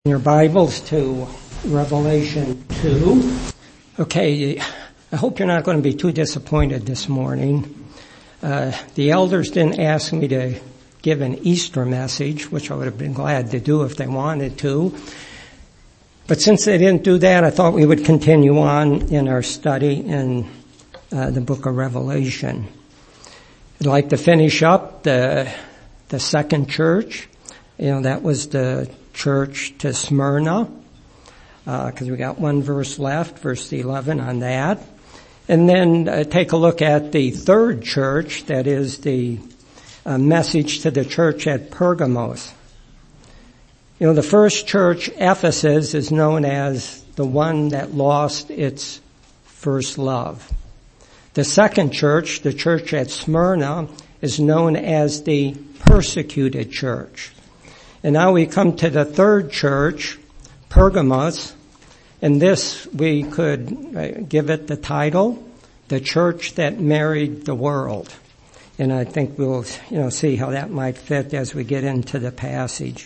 Your Bibles to Revelation 2. Okay, I hope you're not going to be too disappointed this morning. The elders didn't ask me to give an Easter message, which I would have been glad to do if they wanted to. But since they didn't do that, I thought we would continue on in our study in the book of Revelation. I'd like to finish up the second church. That was the church to Smyrna, because we got one verse left, verse 11 on that. And then take a look at the third church, that is the message to the church at Pergamos. The first church, Ephesus, is known as the one that lost its first love. The second church, the church at Smyrna, is known as the persecuted church. And now we come to the third church, Pergamos, and this we could give it the title, the church that married the world. And I think we'll, see how that might fit as we get into the passage.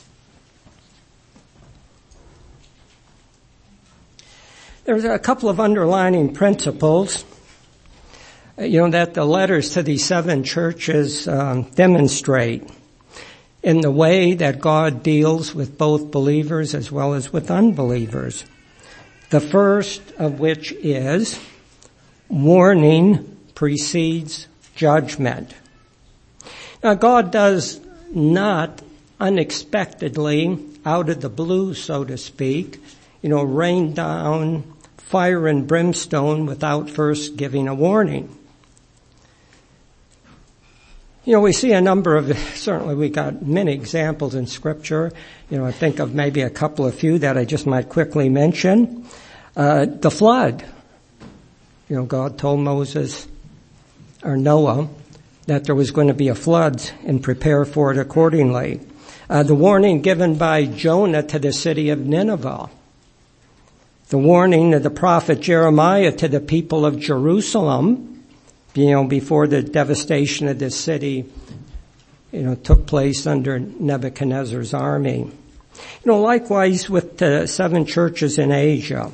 There's a couple of underlining principles, that the letters to these seven churches demonstrate in the way that God deals with both believers as well as with unbelievers. The first of which is warning precedes judgment. Now, God does not unexpectedly, out of the blue, so to speak, rain down fire and brimstone without first giving a warning. We see a number of, certainly we got many examples in Scripture. I think of maybe a couple of few that I just might quickly mention. The flood. God told Moses, or Noah, that there was going to be a flood and prepare for it accordingly. The warning given by Jonah to the city of Nineveh. The warning of the prophet Jeremiah to the people of Jerusalem, before the devastation of this city, took place under Nebuchadnezzar's army. Likewise with the seven churches in Asia.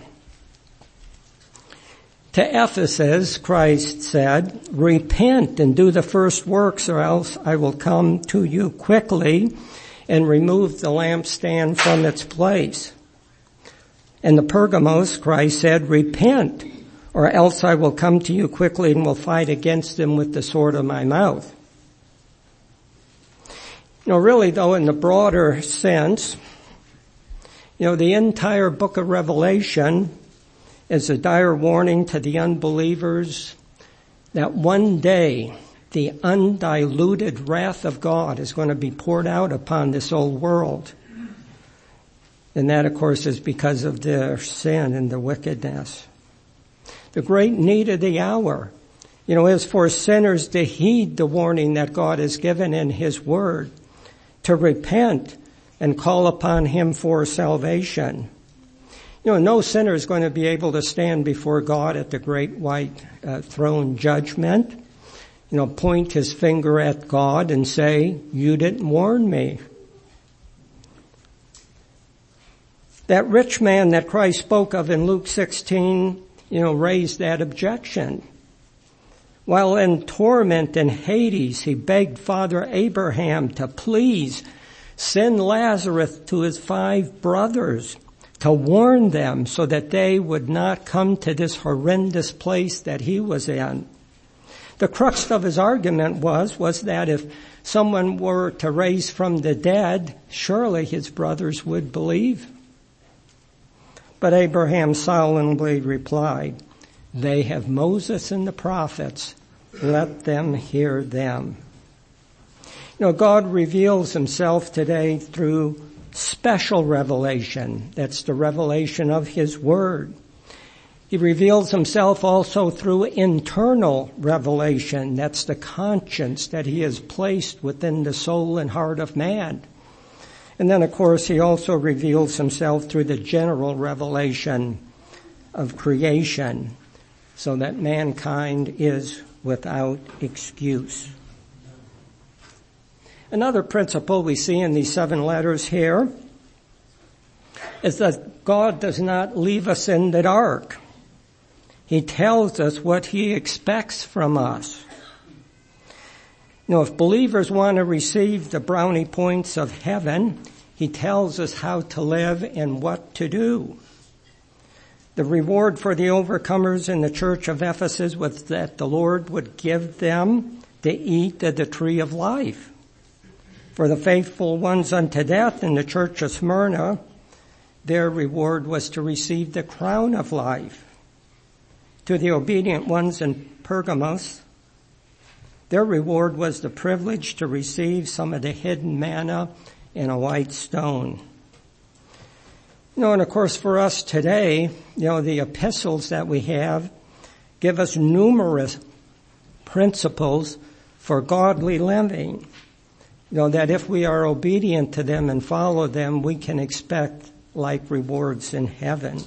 To Ephesus, Christ said, repent and do the first works, or else I will come to you quickly and remove the lampstand from its place. And the Pergamos, Christ said, repent, or else I will come to you quickly and will fight against them with the sword of my mouth. Really though, in the broader sense, the entire book of Revelation is a dire warning to the unbelievers that one day the undiluted wrath of God is going to be poured out upon this old world. And that, of course, is because of their sin and the wickedness. The great need of the hour, is for sinners to heed the warning that God has given in His Word, to repent and call upon Him for salvation. No sinner is going to be able to stand before God at the great white throne judgment, point his finger at God and say, you didn't warn me. That rich man that Christ spoke of in Luke 16, raised that objection. While in torment in Hades, he begged Father Abraham to please send Lazarus to his 5 brothers to warn them so that they would not come to this horrendous place that he was in. The crux of his argument was that if someone were to raise from the dead, surely his brothers would believe. But Abraham solemnly replied, they have Moses and the prophets. Let them hear them. God reveals Himself today through special revelation. That's the revelation of His Word. He reveals Himself also through internal revelation. That's the conscience that He has placed within the soul and heart of man. And then, of course, He also reveals Himself through the general revelation of creation, so that mankind is without excuse. Another principle we see in these 7 letters here is that God does not leave us in the dark. He tells us what He expects from us. If believers want to receive the brownie points of heaven, He tells us how to live and what to do. The reward for the overcomers in the church of Ephesus was that the Lord would give them to eat of the tree of life. For the faithful ones unto death in the church of Smyrna, their reward was to receive the crown of life. To the obedient ones in Pergamos, their reward was the privilege to receive some of the hidden manna in a white stone. And of course for us today, the epistles that we have give us numerous principles for godly living. That if we are obedient to them and follow them, we can expect like rewards in heaven.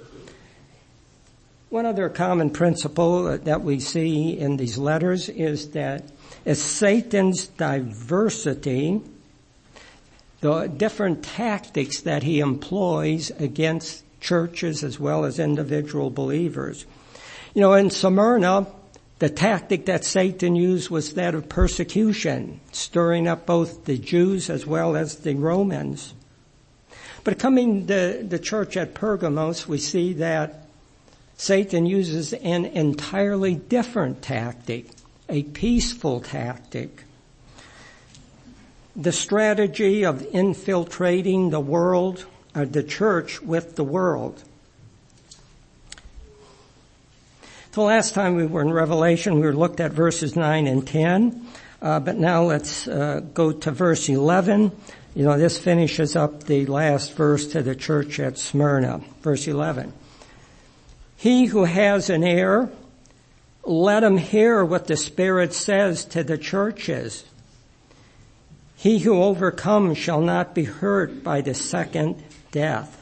One other common principle that we see in these letters is that as Satan's diversity, the different tactics that he employs against churches as well as individual believers. In Smyrna, the tactic that Satan used was that of persecution, stirring up both the Jews as well as the Romans. But coming to the church at Pergamos, we see that Satan uses an entirely different tactic, a peaceful tactic. The strategy of infiltrating the world, or the church with the world. The last time we were in Revelation, we looked at verses 9 and 10, but now let's go to verse 11. This finishes up the last verse to the church at Smyrna. Verse 11. He who has an ear, let him hear what the Spirit says to the churches. He who overcomes shall not be hurt by the second death.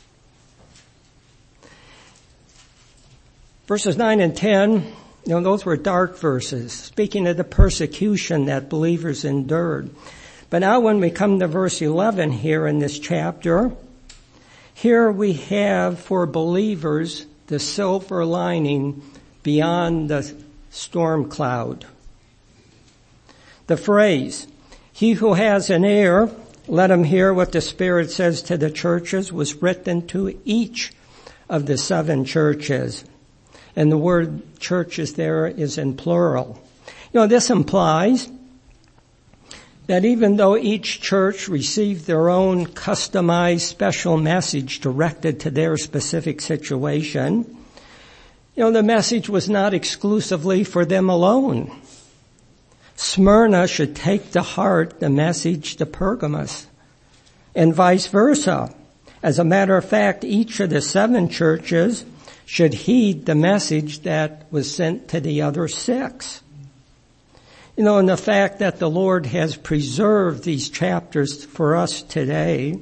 Verses 9 and 10, those were dark verses, speaking of the persecution that believers endured. But now when we come to verse 11 here in this chapter, here we have for believers the silver lining beyond the storm cloud. The phrase, he who has an ear, let him hear what the Spirit says to the churches, was written to each of the 7 churches. And the word churches there is in plural. This implies that even though each church received their own customized special message directed to their specific situation, the message was not exclusively for them alone. Smyrna should take to heart the message to Pergamos, and vice versa. As a matter of fact, each of the 7 churches should heed the message that was sent to the other 6. And the fact that the Lord has preserved these chapters for us today,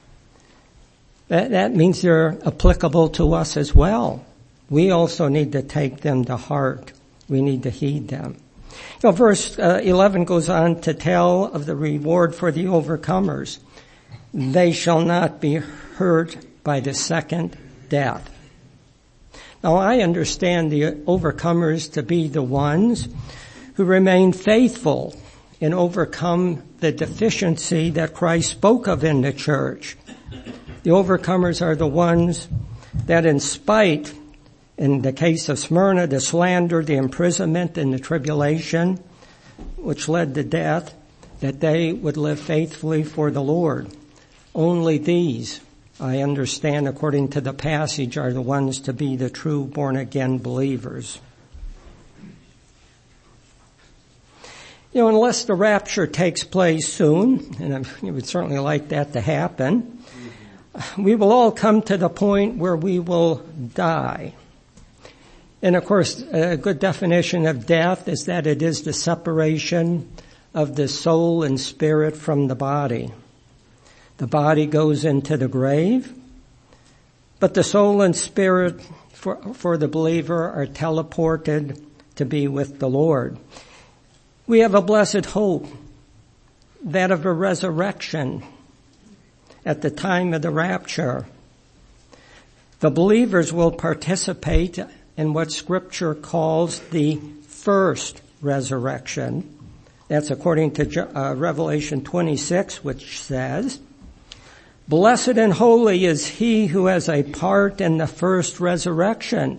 that means they're applicable to us as well. We also need to take them to heart. We need to heed them. Verse 11 goes on to tell of the reward for the overcomers. They shall not be hurt by the second death. Now I understand the overcomers to be the ones who remain faithful and overcome the deficiency that Christ spoke of in the church. The overcomers are the ones that in spite, in the case of Smyrna, the slander, the imprisonment, and the tribulation, which led to death, that they would live faithfully for the Lord. Only these, I understand according to the passage, are the ones to be the true born-again believers. Unless the rapture takes place soon, and I would certainly like that to happen, we will all come to the point where we will die. And of course, a good definition of death is that it is the separation of the soul and spirit from the body. The body goes into the grave, but the soul and spirit for the believer are teleported to be with the Lord. We have a blessed hope, that of a resurrection at the time of the rapture. The believers will participate in what Scripture calls the first resurrection. That's according to Revelation 26, which says, "Blessed and holy is he who has a part in the first resurrection.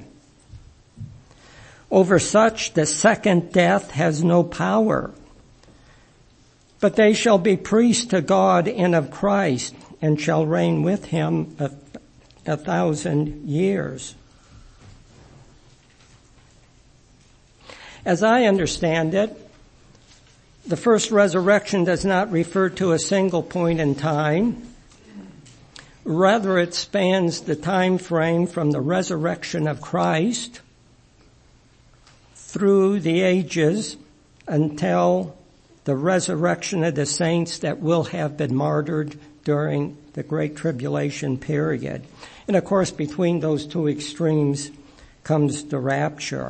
Over such the second death has no power. But they shall be priests to God and of Christ, and shall reign with him 1,000 years." As I understand it, the first resurrection does not refer to a single point in time. Rather, it spans the time frame from the resurrection of Christ through the ages until the resurrection of the saints that will have been martyred during the Great Tribulation period. And of course, between those two extremes comes the rapture.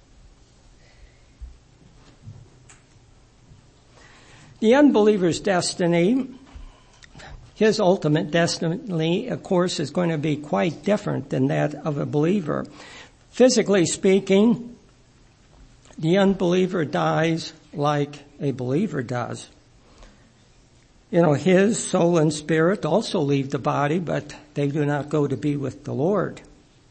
The unbeliever's destiny, his ultimate destiny, of course, is going to be quite different than that of a believer. Physically speaking, the unbeliever dies like a believer does. His soul and spirit also leave the body, but they do not go to be with the Lord.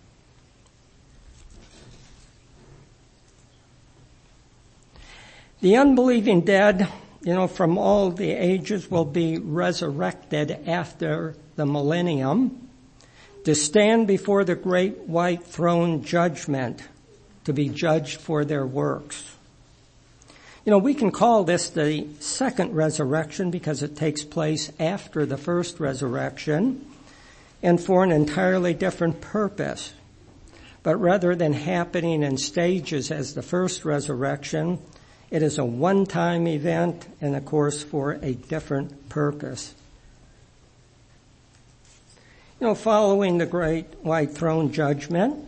The unbelieving dead, from all the ages will be resurrected after the millennium to stand before the great white throne judgment to be judged for their works. We can call this the second resurrection because it takes place after the first resurrection and for an entirely different purpose. But rather than happening in stages as the first resurrection, it is a one-time event and, of course, for a different purpose. Following the great white throne judgment,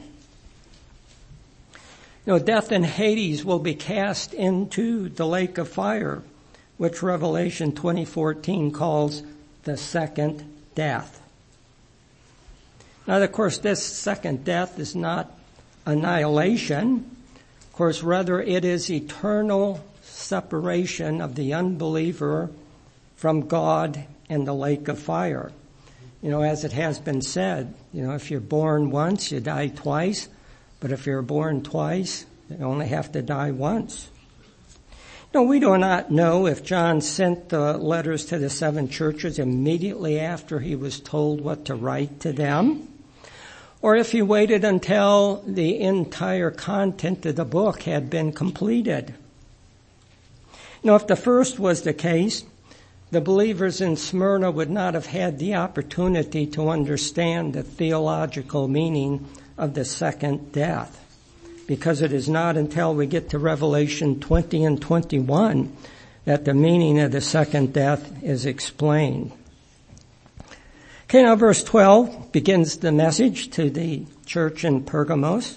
death and Hades will be cast into the lake of fire, which Revelation 20:14 calls the second death. Now, of course, this second death is not annihilation. Of course, rather it is eternal separation of the unbeliever from God and the lake of fire. As it has been said, if you're born once, you die twice. But if you're born twice, you only have to die once. We do not know if John sent the letters to the 7 churches immediately after he was told what to write to them, or if he waited until the entire content of the book had been completed. If the first was the case, the believers in Smyrna would not have had the opportunity to understand the theological meaning of the second death, because it is not until we get to Revelation 20 and 21 that the meaning of the second death is explained. Okay, now verse 12 begins the message to the church in Pergamos.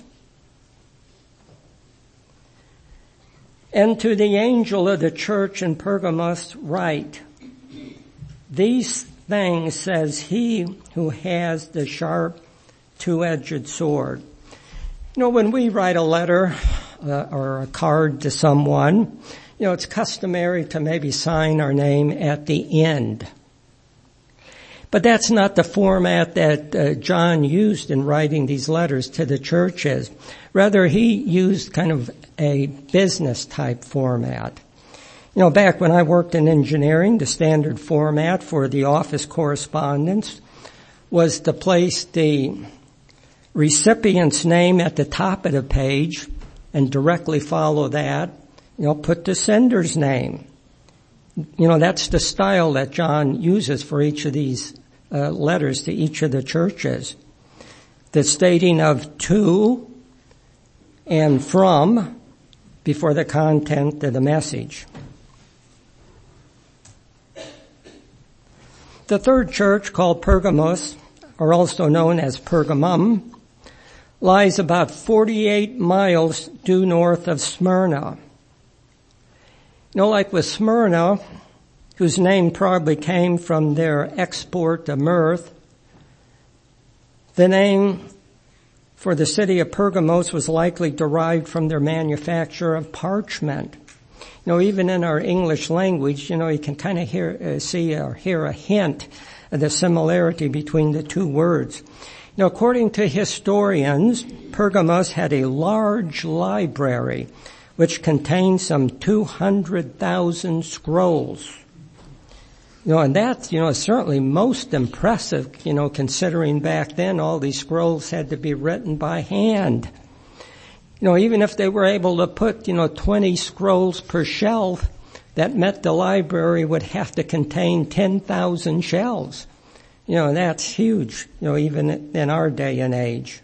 "And to the angel of the church in Pergamos write, these things says he who has the sharp two-edged sword." When we write a letter or a card to someone, it's customary to maybe sign our name at the end. But that's not the format that John used in writing these letters to the churches. Rather, he used kind of a business-type format. Back when I worked in engineering, the standard format for the office correspondence was to place the recipient's name at the top of the page and directly follow that, put the sender's name. That's the style that John uses for each of these letters to each of the churches. The stating of to and from before the content of the message. The third church, called Pergamos, or also known as Pergamum, lies about 48 miles due north of Smyrna. Like with Smyrna, whose name probably came from their export of myrrh, the name for the city of Pergamos was likely derived from their manufacture of parchment. Even in our English language, you can kind of hear a hint of the similarity between the two words. According to historians, Pergamos had a large library which contained some 200,000 scrolls. And that's, certainly most impressive, considering back then all these scrolls had to be written by hand. Even if they were able to put, 20 scrolls per shelf, that meant the library would have to contain 10,000 shelves. And that's huge, even in our day and age.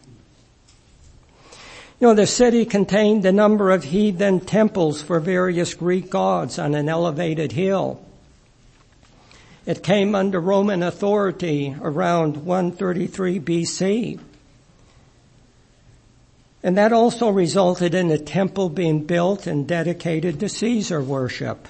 The city contained a number of heathen temples for various Greek gods on an elevated hill. It came under Roman authority around 133 BC. And that also resulted in a temple being built and dedicated to Caesar worship.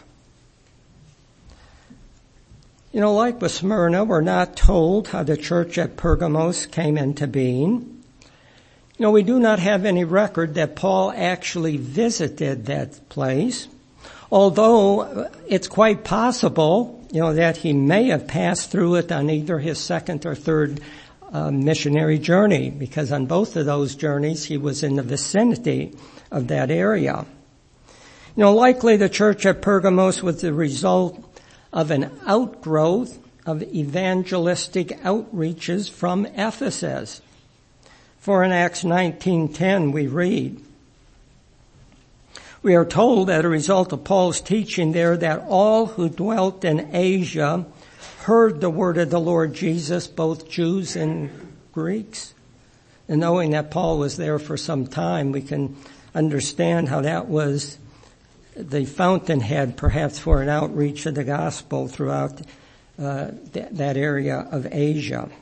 Like with Smyrna, we're not told how the church at Pergamos came into being. We do not have any record that Paul actually visited that place, although it's quite possible, that he may have passed through it on either his second or third missionary journey, because on both of those journeys he was in the vicinity of that area. Likely the church at Pergamos was the result of an outgrowth of evangelistic outreaches from Ephesus. For in Acts 19:10 we read, we are told that a result of Paul's teaching there that all who dwelt in Asia heard the word of the Lord Jesus, both Jews and Greeks. And knowing that Paul was there for some time, we can understand how that was the fountainhead perhaps for an outreach of the gospel throughout that area of Asia.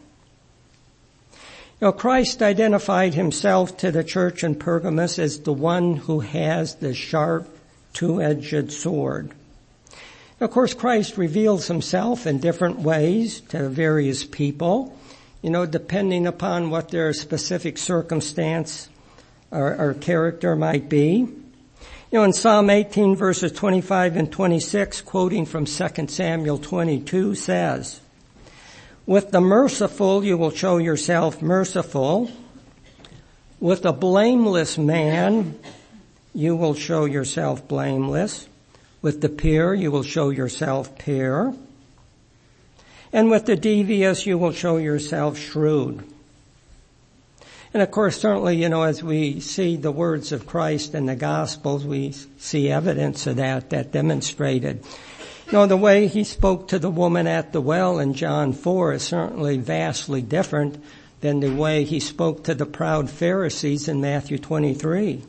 Christ identified himself to the church in Pergamos as the one who has the sharp, two-edged sword. Of course, Christ reveals himself in different ways to various people, depending upon what their specific circumstance or character might be. In Psalm 18 verses 25 and 26, quoting from 2 Samuel 22, says, with the merciful you will show yourself merciful. With a blameless man you will show yourself blameless. With the pure you will show yourself pure. And with the devious you will show yourself shrewd. And of course, certainly, as we see the words of Christ in the Gospels, we see evidence of that demonstrated. The way he spoke to the woman at the well in John 4 is certainly vastly different than the way he spoke to the proud Pharisees in Matthew 23.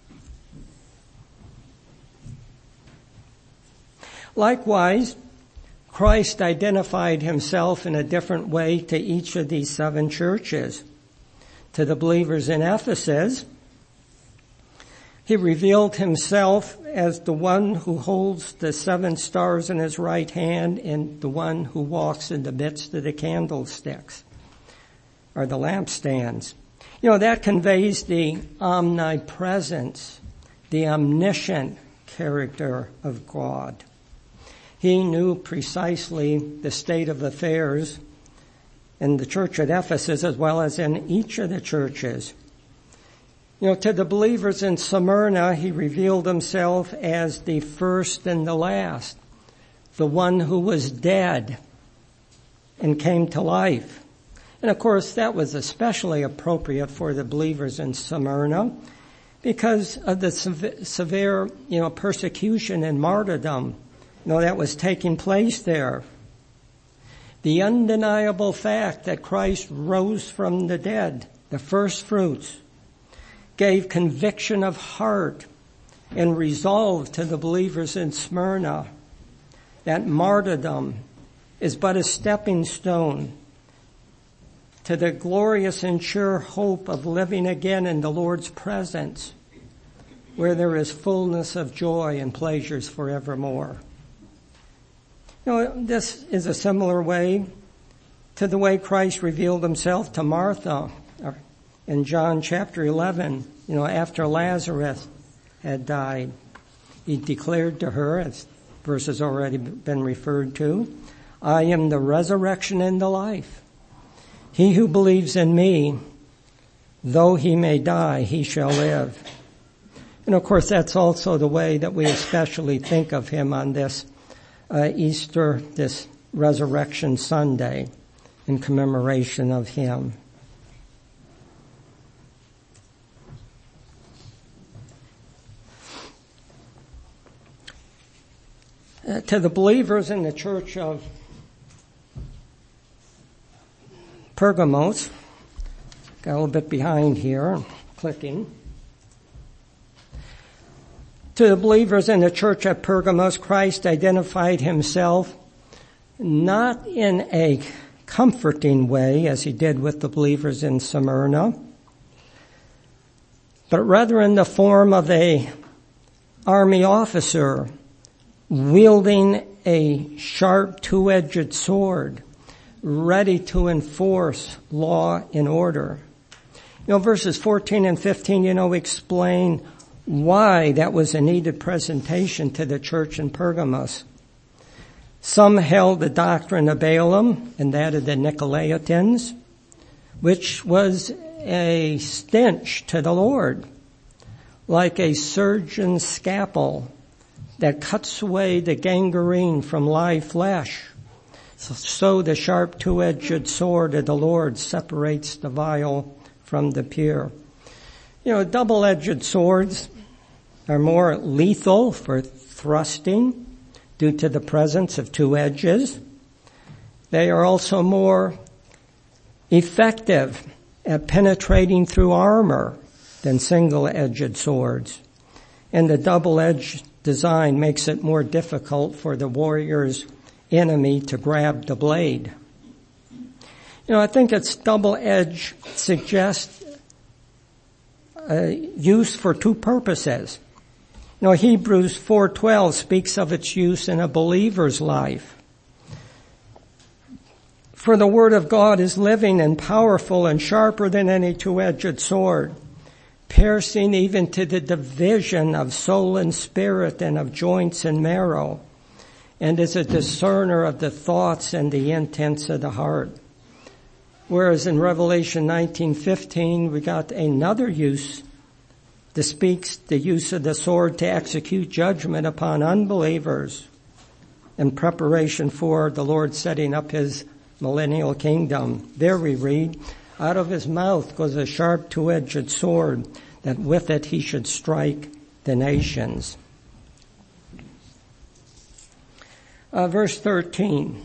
Likewise, Christ identified himself in a different way to each of these 7 churches. To the believers in Ephesus, he revealed himself as the one who holds the 7 stars in his right hand and the one who walks in the midst of the candlesticks or the lampstands. That conveys the omnipresence, the omniscient character of God. He knew precisely the state of affairs in the church at Ephesus as well as in each of the churches. To the believers in Smyrna, he revealed himself as the first and the last, the one who was dead and came to life. And of course, that was especially appropriate for the believers in Smyrna because of the severe, persecution and martyrdom, that was taking place there. The undeniable fact that Christ rose from the dead, the first fruits, gave conviction of heart and resolve to the believers in Smyrna that martyrdom is but a stepping stone to the glorious and sure hope of living again in the Lord's presence, where there is fullness of joy and pleasures forevermore. This is a similar way to the way Christ revealed himself to Martha, in John chapter 11, after Lazarus had died, he declared to her, as verse has already been referred to, I am the resurrection and the life. He who believes in me, though he may die, he shall live. And of course, that's also the way that we especially think of him on this Easter, this Resurrection Sunday, in commemoration of him. To the believers in the church of Pergamos, got a little bit behind here, clicking. To the believers in the church at Pergamos, Christ identified himself not in a comforting way as he did with the believers in Smyrna, but rather in the form of an army officer wielding a sharp two-edged sword, ready to enforce law and order. Verses 14 and 15, explain why that was a needed presentation to the church in Pergamos. Some held the doctrine of Balaam and that of the Nicolaitans, which was a stench to the Lord, like a surgeon's scalpel that cuts away the gangrene from live flesh. So the sharp two-edged sword of the Lord separates the vile from the pure. Double-edged swords are more lethal for thrusting due to the presence of two edges. They are also more effective at penetrating through armor than single-edged swords. And the double-edged design makes it more difficult for the warrior's enemy to grab the blade. I think its double edge suggests use for two purposes. Hebrews 4:12 speaks of its use in a believer's life. For the word of God is living and powerful and sharper than any two-edged sword, piercing even to the division of soul and spirit and of joints and marrow, and is a discerner of the thoughts and the intents of the heart. Whereas in Revelation 19:15, we got another use that speaks the use of the sword to execute judgment upon unbelievers in preparation for the Lord setting up his millennial kingdom. There we read, out of his mouth goes a sharp two-edged sword, that with it he should strike the nations. Verse 13.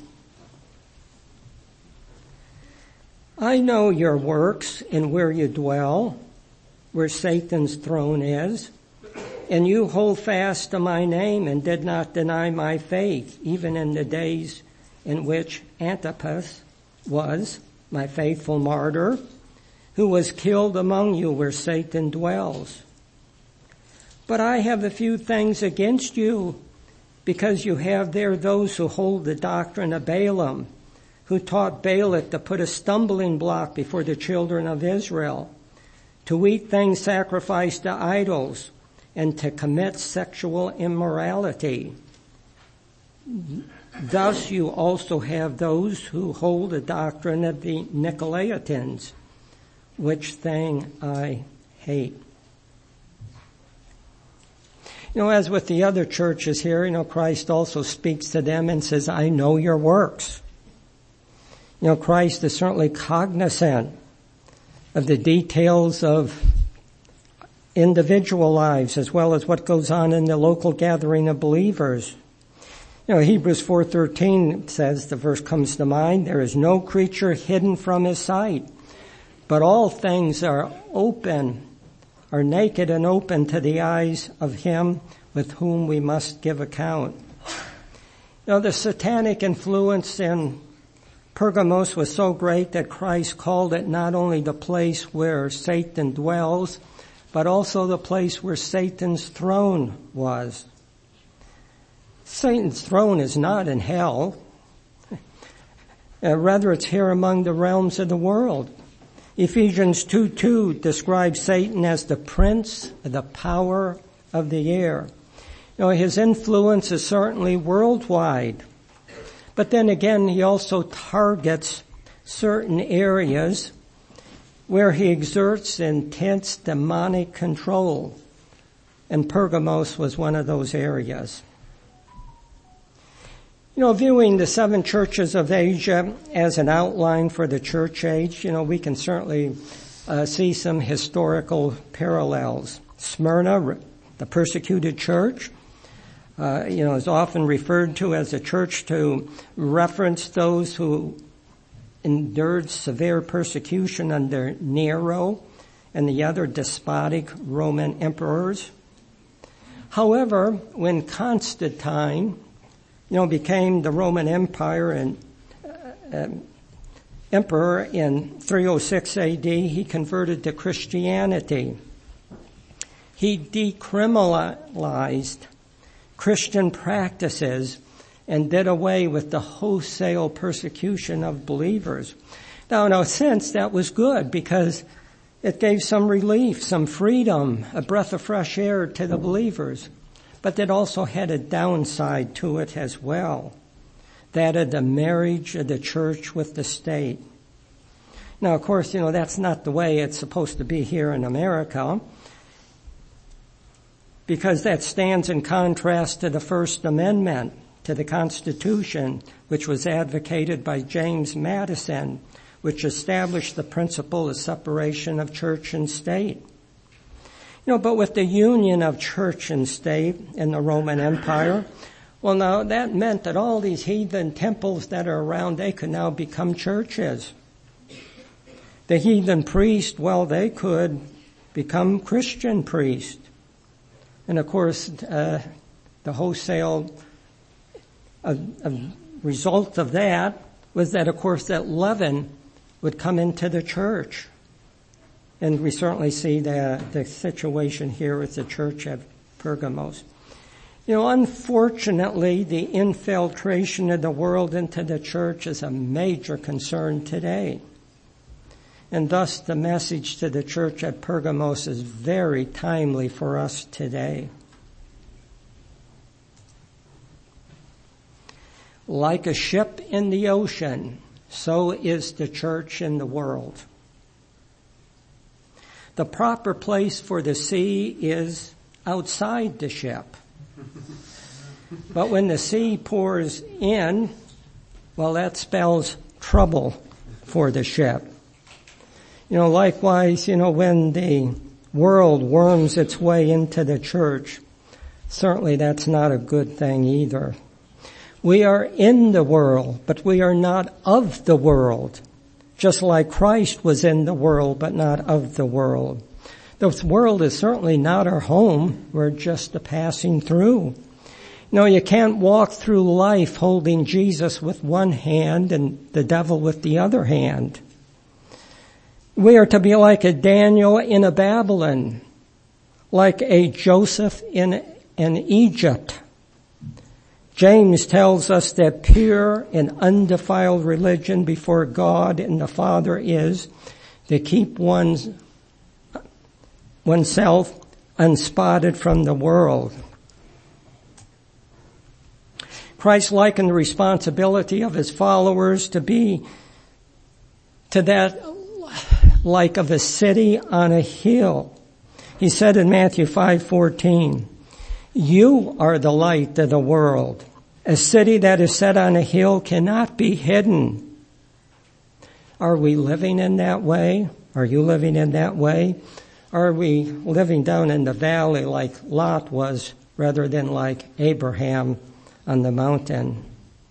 I know your works and where you dwell, where Satan's throne is, and you hold fast to my name and did not deny my faith, even in the days in which Antipas was my faithful martyr, who was killed among you where Satan dwells. But I have a few things against you, because you have there those who hold the doctrine of Balaam, who taught Balak to put a stumbling block before the children of Israel, to eat things sacrificed to idols, and to commit sexual immorality. Thus you also have those who hold the doctrine of the Nicolaitans, which thing I hate. As with the other churches here, Christ also speaks to them and says, I know your works. Christ is certainly cognizant of the details of individual lives as well as what goes on in the local gathering of believers. Hebrews 4:13 says, the verse comes to mind, there is no creature hidden from his sight, but all things are naked and open to the eyes of him with whom we must give account. The satanic influence in Pergamos was so great that Christ called it not only the place where Satan dwells, but also the place where Satan's throne was. Satan's throne is not in hell. Rather, it's here among the realms of the world. Ephesians 2:2 describes Satan as the prince of the power of the air. His influence is certainly worldwide. But then again, he also targets certain areas where he exerts intense demonic control. And Pergamos was one of those areas. Viewing the 7 churches of Asia as an outline for the church age, we can certainly see some historical parallels. Smyrna, the persecuted church, is often referred to as a church to reference those who endured severe persecution under Nero and the other despotic Roman emperors. However, when Constantine became the Roman Empire and emperor in 306 AD, he converted to Christianity. He decriminalized Christian practices and did away with the wholesale persecution of believers. Now, in a sense, that was good because it gave some relief, some freedom, a breath of fresh air to the believers. But it also had a downside to it as well, that of the marriage of the church with the state. Now, of course, that's not the way it's supposed to be here in America, because that stands in contrast to the First Amendment, to the Constitution, which was advocated by James Madison, which established the principle of separation of church and state. But with the union of church and state in the Roman Empire, well, now that meant that all these heathen temples that are around, they could now become churches. The heathen priest, well, they could become Christian priests. And of course, the wholesale result of that was that, of course, that leaven would come into the church. And we certainly see the situation here with the church at Pergamos. Unfortunately, the infiltration of the world into the church is a major concern today. And thus the message to the church at Pergamos is very timely for us today. Like a ship in the ocean, so is the church in the world. The proper place for the sea is outside the ship. But when the sea pours in, well, that spells trouble for the ship. Likewise, when the world worms its way into the church, certainly that's not a good thing either. We are in the world, but we are not of the world. Just like Christ was in the world, but not of the world. The world is certainly not our home. We're just a passing through. You can't walk through life holding Jesus with one hand and the devil with the other hand. We are to be like a Daniel in a Babylon, like a Joseph in Egypt. James tells us that pure and undefiled religion before God and the Father is to keep oneself unspotted from the world. Christ likened the responsibility of his followers to be to that like of a city on a hill. He said in Matthew 5:14, "You are the light of the world. A city that is set on a hill cannot be hidden." Are we living in that way? Are you living in that way? Are we living down in the valley like Lot was rather than like Abraham on the mountain?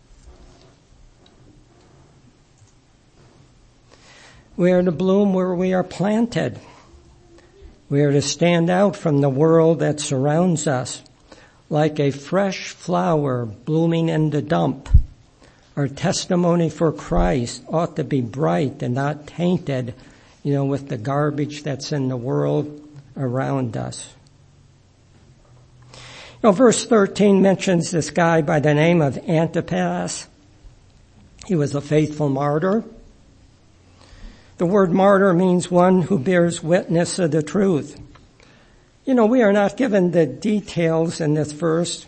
We are to bloom where we are planted. We are to stand out from the world that surrounds us like a fresh flower blooming in the dump. Our testimony for Christ ought to be bright and not tainted, with the garbage that's in the world around us. Verse 13 mentions this guy by the name of Antipas. He was a faithful martyr. The word martyr means one who bears witness of the truth. We are not given the details in this verse,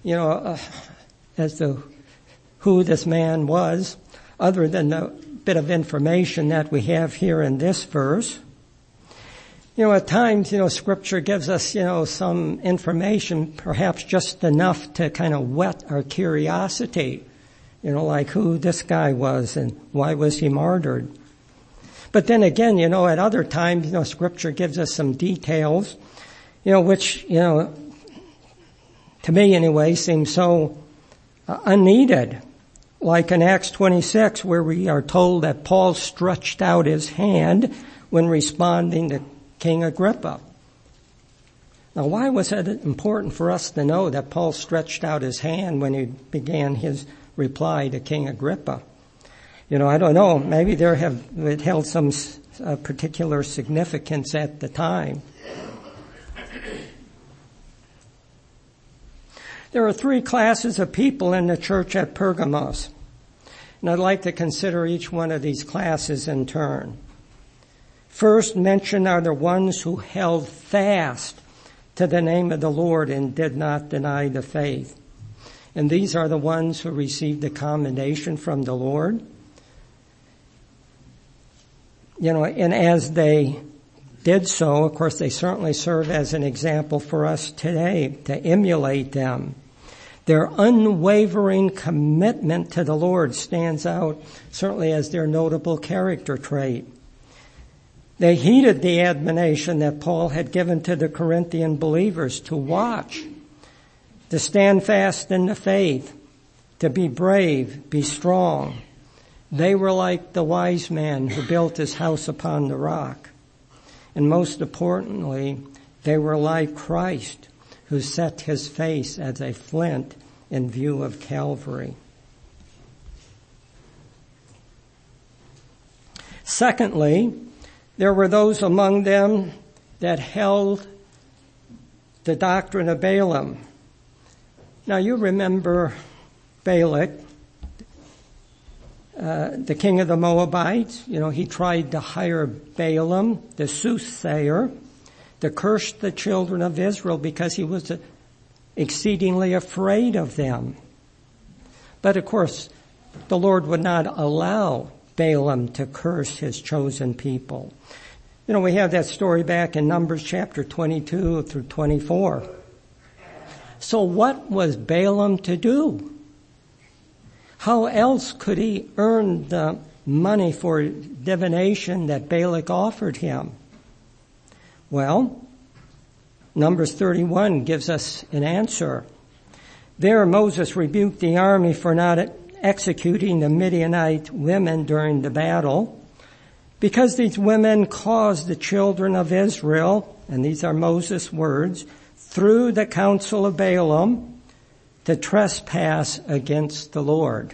as to who this man was, other than the bit of information that we have here in this verse. At times, Scripture gives us, some information, perhaps just enough to kind of whet our curiosity, like who this guy was and why was he martyred. But then again, at other times, Scripture gives us some details, which, to me anyway, seem so unneeded. Like in Acts 26, where we are told that Paul stretched out his hand when responding to King Agrippa. Now, why was it important for us to know that Paul stretched out his hand when he began his reply to King Agrippa? I don't know. Maybe it held some particular significance at the time. There are 3 classes of people in the church at Pergamos, and I'd like to consider each one of these classes in turn. First mentioned are the ones who held fast to the name of the Lord and did not deny the faith. And these are the ones who received the commendation from the Lord. And as they did so, of course, they certainly serve as an example for us today to emulate them. Their unwavering commitment to the Lord stands out certainly as their notable character trait. They heeded the admonition that Paul had given to the Corinthian believers to watch, to stand fast in the faith, to be brave, be strong. They were like the wise man who built his house upon the rock. And most importantly, they were like Christ, who set his face as a flint in view of Calvary. Secondly, there were those among them that held the doctrine of Balaam. Now you remember Balak, the king of the Moabites. He tried to hire Balaam, the soothsayer, to curse the children of Israel because he was exceedingly afraid of them. But of course, the Lord would not allow Balaam to curse his chosen people. We have that story back in Numbers chapter 22 through 24. So what was Balaam to do? How else could he earn the money for divination that Balak offered him? Well, Numbers 31 gives us an answer. There Moses rebuked the army for not executing the Midianite women during the battle, because these women caused the children of Israel, and these are Moses' words, through the counsel of Balaam, to trespass against the Lord.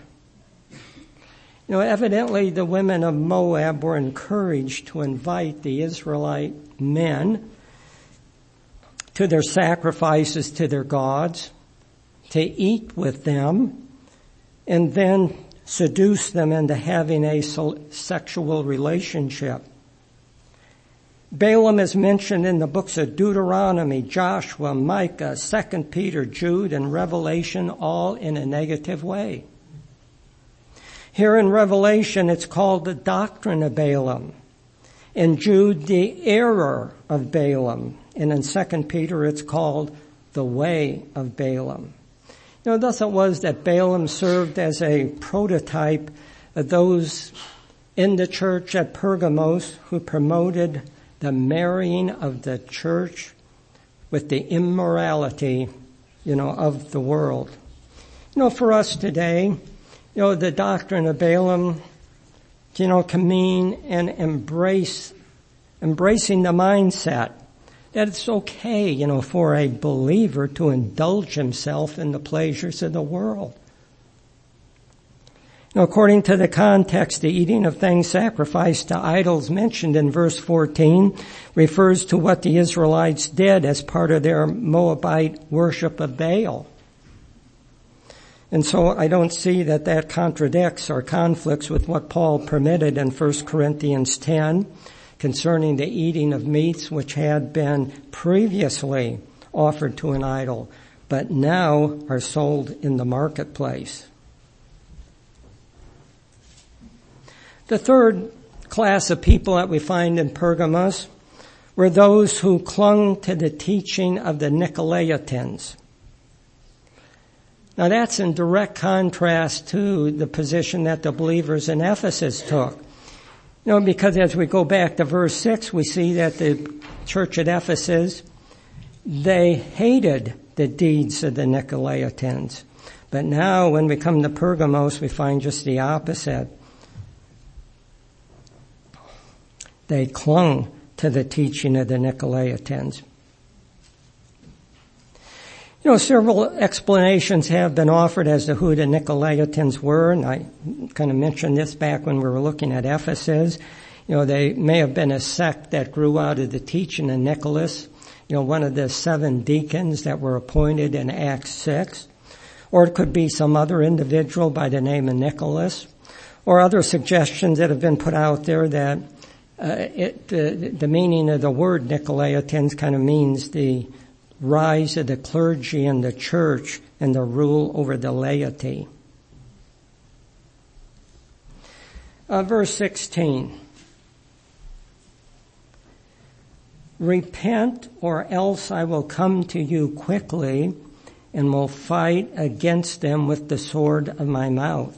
Evidently the women of Moab were encouraged to invite the Israelite men to their sacrifices to their gods, to eat with them, and then seduce them into having a sexual relationship. Balaam is mentioned in the books of Deuteronomy, Joshua, Micah, 2 Peter, Jude, and Revelation, all in a negative way. Here in Revelation, it's called the doctrine of Balaam. In Jude, the error of Balaam. And in 2 Peter, it's called the way of Balaam. Thus it was that Balaam served as a prototype of those in the church at Pergamos who promoted the marrying of the church with the immorality, of the world. For us today, the doctrine of Balaam, can mean and embracing the mindset that it's okay, for a believer to indulge himself in the pleasures of the world. According to the context, the eating of things sacrificed to idols mentioned in verse 14 refers to what the Israelites did as part of their Moabite worship of Baal. And so I don't see that contradicts or conflicts with what Paul permitted in 1 Corinthians 10 concerning the eating of meats which had been previously offered to an idol, but now are sold in the marketplace. The third class of people that we find in Pergamos were those who clung to the teaching of the Nicolaitans. Now that's in direct contrast to the position that the believers in Ephesus took. Because as we go back to verse 6, we see that the church at Ephesus, they hated the deeds of the Nicolaitans. But now when we come to Pergamos, we find just the opposite. They clung to the teaching of the Nicolaitans. Several explanations have been offered as to who the Nicolaitans were, and I kind of mentioned this back when we were looking at Ephesus. They may have been a sect that grew out of the teaching of Nicholas, one of the 7 deacons that were appointed in Acts 6. Or it could be some other individual by the name of Nicholas, or other suggestions that have been put out there that the meaning of the word Nicolaitans kind of means the rise of the clergy in the church and the rule over the laity. Verse 16. Repent, or else I will come to you quickly and will fight against them with the sword of my mouth.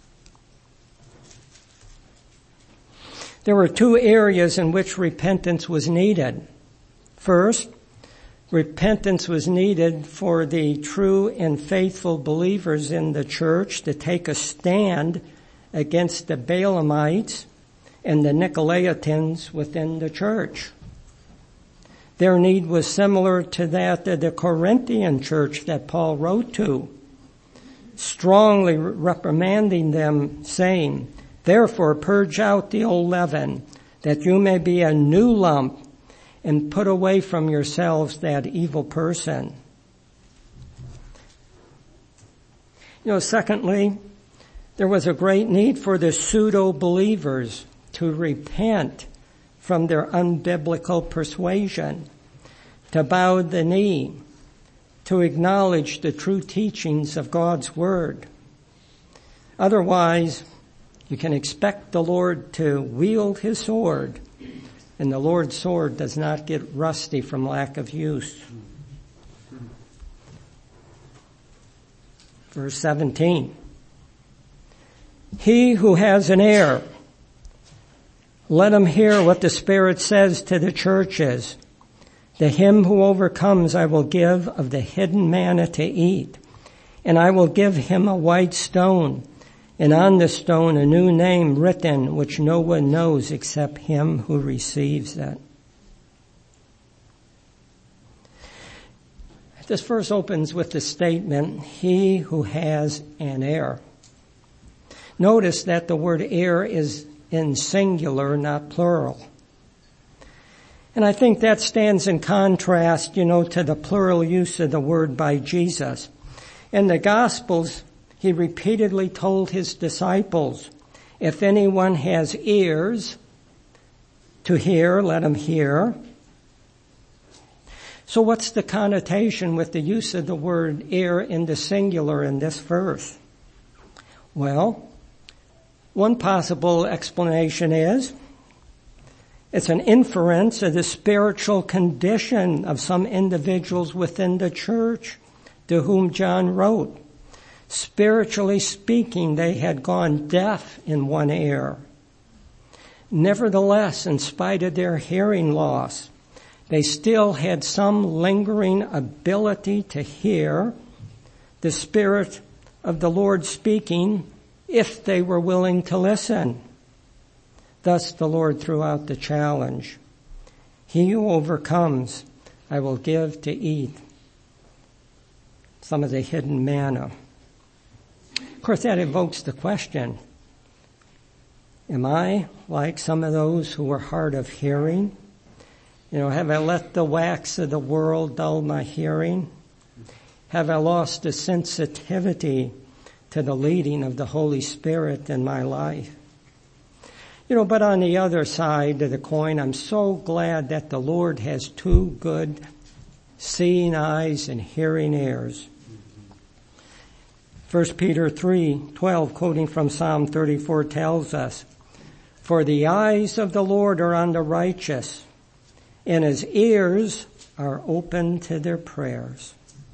There were 2 areas in which repentance was needed. First, repentance was needed for the true and faithful believers in the church to take a stand against the Balaamites and the Nicolaitans within the church. Their need was similar to that of the Corinthian church that Paul wrote to, strongly reprimanding them, saying, "Therefore purge out the old leaven, that you may be a new lump, and put away from yourselves that evil person." Secondly, there was a great need for the pseudo-believers to repent from their unbiblical persuasion, to bow the knee, to acknowledge the true teachings of God's Word. Otherwise, you can expect the Lord to wield His sword, and the Lord's sword does not get rusty from lack of use. Verse 17. He who has an ear, let him hear what the Spirit says to the churches. To him who overcomes I will give of the hidden manna to eat, and I will give him a white stone, and on the stone a new name written, which no one knows except him who receives it. This verse opens with the statement, he who has an ear. Notice that the word ear is in singular, not plural. And I think that stands in contrast, to the plural use of the word by Jesus. In the Gospels, he repeatedly told his disciples, if anyone has ears to hear, let him hear. So what's the connotation with the use of the word ear in the singular in this verse? Well, one possible explanation is it's an inference of the spiritual condition of some individuals within the church to whom John wrote. Spiritually speaking, they had gone deaf in one ear. Nevertheless, in spite of their hearing loss, they still had some lingering ability to hear the Spirit of the Lord speaking if they were willing to listen. Thus the Lord threw out the challenge. He who overcomes, I will give to eat some of the hidden manna. Of course, that evokes the question, am I like some of those who were hard of hearing? Have I let the wax of the world dull my hearing? Have I lost the sensitivity to the leading of the Holy Spirit in my life. But on the other side of the coin, I'm so glad that the Lord has two good seeing eyes and hearing ears. 1 Peter 3:12, quoting from Psalm 34, tells us, "For the eyes of the Lord are on the righteous, and his ears are open to their prayers."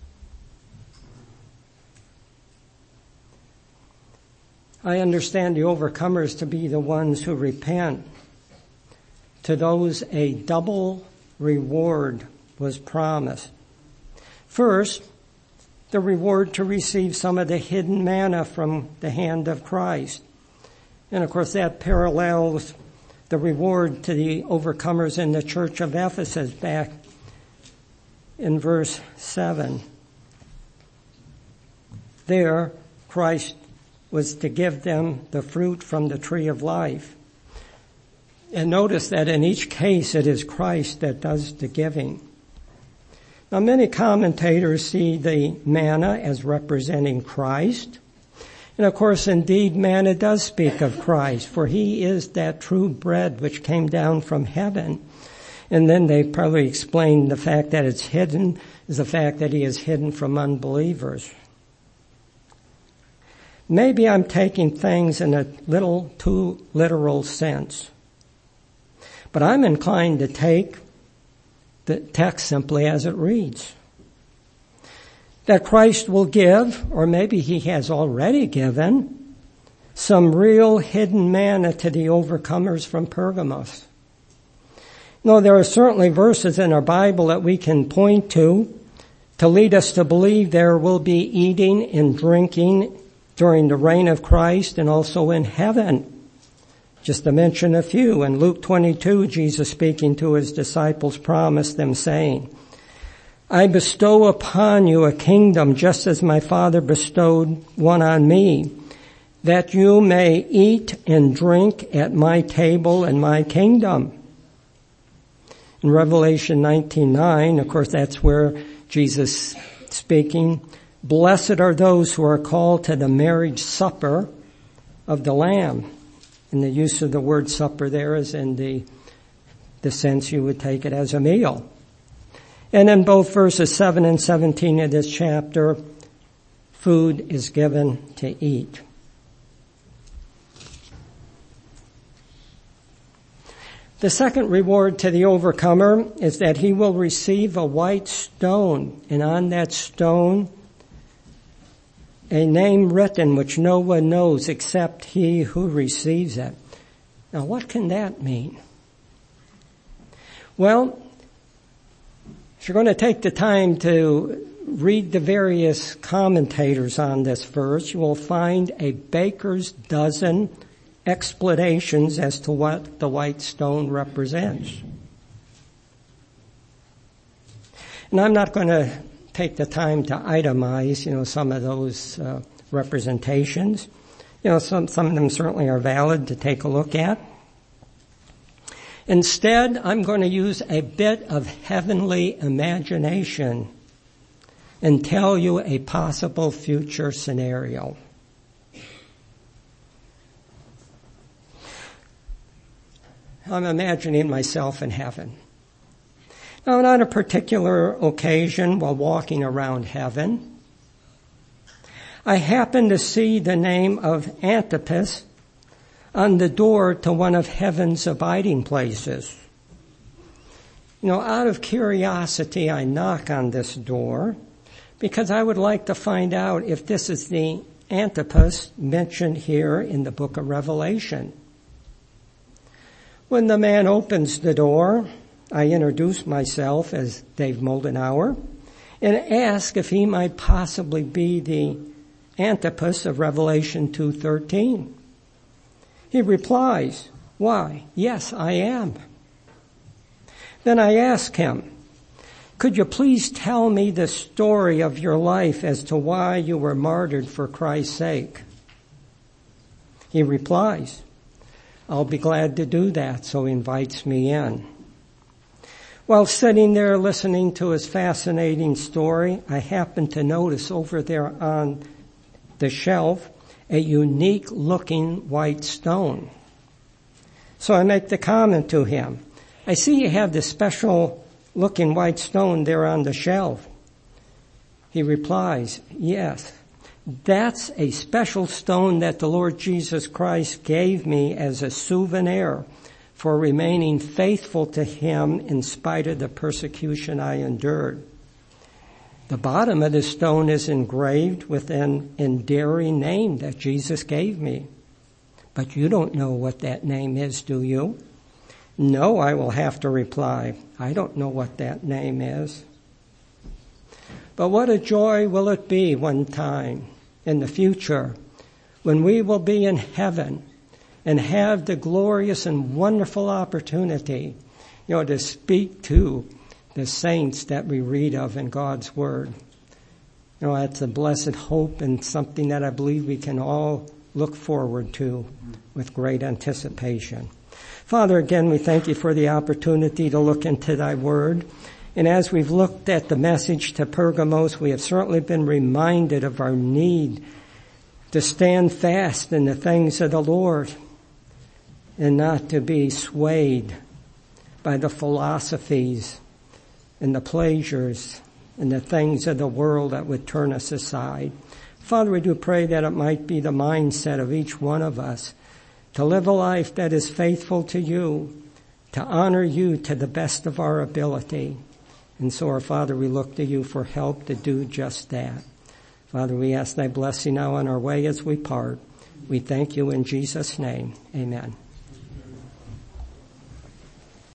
I understand the overcomers to be the ones who repent. To those a double reward was promised. First, the reward to receive some of the hidden manna from the hand of Christ. And of course that parallels the reward to the overcomers in the church of Ephesus back in verse 7. There, Christ was to give them the fruit from the tree of life. And notice that in each case it is Christ that does the giving. Now many commentators see the manna as representing Christ. And of course, indeed, manna does speak of Christ, for he is that true bread which came down from heaven. And then they probably explain the fact that it's hidden is the fact that he is hidden from unbelievers. Maybe I'm taking things in a little too literal sense. But I'm inclined to take the text simply as it reads. That Christ will give, or maybe he has already given, some real hidden manna to the overcomers from Pergamos. No, there are certainly verses in our Bible that we can point to lead us to believe there will be eating and drinking during the reign of Christ and also in heaven. Just to mention a few, in Luke 22, Jesus speaking to his disciples promised them saying, "I bestow upon you a kingdom just as my Father bestowed one on me, that you may eat and drink at my table in my kingdom." In Revelation 19:9, of course that's where Jesus speaking, "Blessed are those who are called to the marriage supper of the Lamb." And the use of the word supper there is in the sense you would take it as a meal. And in both verses 7 and 17 of this chapter, food is given to eat. The second reward to the overcomer is that he will receive a white stone, and on that stone a name written which no one knows except he who receives it. Now what can that mean? Well, if you're going to take the time to read the various commentators on this verse, you will find a baker's dozen explanations as to what the white stone represents. And I'm not going to take the time to itemize, some of those representations. Some of them certainly are valid to take a look at. Instead, I'm going to use a bit of heavenly imagination and tell you a possible future scenario. I'm imagining myself in heaven. Now, on a particular occasion, while walking around heaven, I happened to see the name of Antipas on the door to one of heaven's abiding places. Out of curiosity, I knock on this door because I would like to find out if this is the Antipas mentioned here in the book of Revelation. When the man opens the door, I introduce myself as Dave Moldenauer and ask if he might possibly be the Antipas of Revelation 2:13. He replies, "Why, yes, I am." Then I ask him, "Could you please tell me the story of your life as to why you were martyred for Christ's sake?" He replies, "I'll be glad to do that," so he invites me in. While sitting there listening to his fascinating story, I happened to notice over there on the shelf, a unique looking white stone. So I make the comment to him, I see you have this special looking white stone there on the shelf. He replies, yes, that's a special stone that the Lord Jesus Christ gave me as a souvenir for remaining faithful to him in spite of the persecution I endured. The bottom of the stone is engraved with an endearing name that Jesus gave me. But you don't know what that name is, do you? No, I will have to reply. I don't know what that name is. But what a joy will it be one time in the future when we will be in heaven and have the glorious and wonderful opportunity, to speak to the saints that we read of in God's Word. That's a blessed hope and something that I believe we can all look forward to with great anticipation. Father, again, we thank you for the opportunity to look into thy Word. And as we've looked at the message to Pergamos, we have certainly been reminded of our need to stand fast in the things of the Lord and not to be swayed by the philosophies and the pleasures and the things of the world that would turn us aside. Father, we do pray that it might be the mindset of each one of us to live a life that is faithful to you, to honor you to the best of our ability. And so, our Father, we look to you for help to do just that. Father, we ask thy blessing now on our way as we part. We thank you in Jesus' name. Amen.